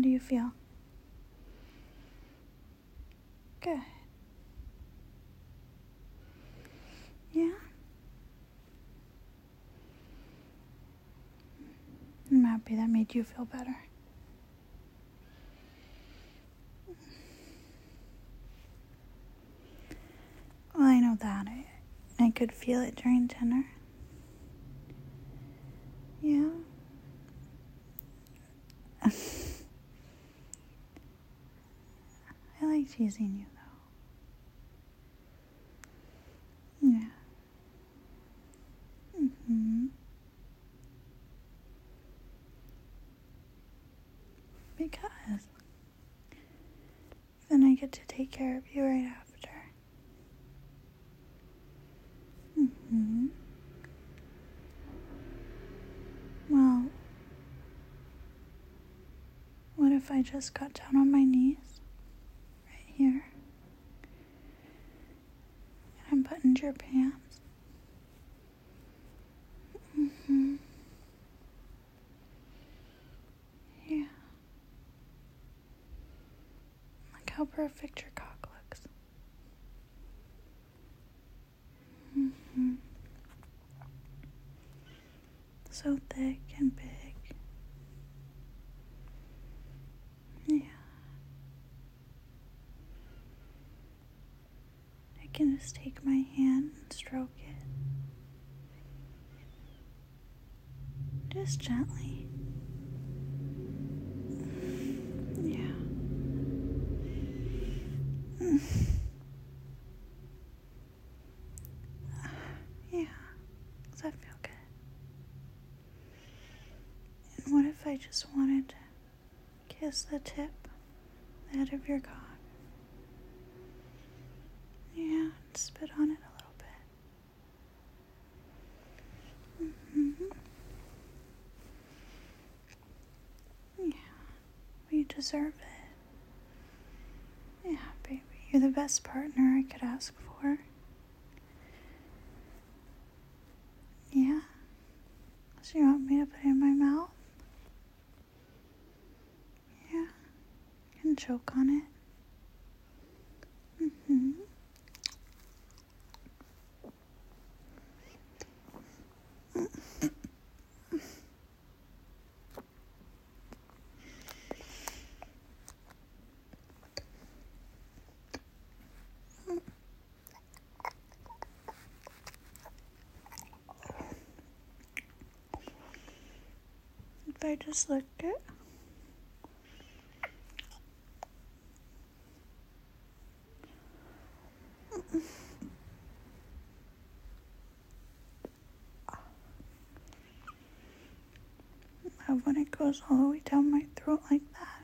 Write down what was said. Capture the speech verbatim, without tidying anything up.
do you feel? Good. Yeah? I'm happy that made you feel better. Well, I know that. I, I could feel it during dinner. Yeah? I like teasing you, though. Yeah. Mm-hmm. Because then I get to take care of you right after. Mm-hmm. Well, what if I just got down on my knees right here and unbuttoned your pants? Mm-hmm. Yeah. Look how perfect your cock looks. Mm-hmm. So thick and big. Yeah. I can just take my hand and stroke it. Just gently. Yeah. Yeah. Does that feel good? And what if I just wanted to kiss the tip, the head of your cock? Yeah, and spit on it a little bit. Mm-hmm. Yeah, well, you deserve it. Yeah, baby, you're the best partner I could ask for. Yeah? So you want me to put it in my mouth? Yeah? And choke on it? Mm-hmm. If I just lick it? Love when it goes all the way down my throat like that.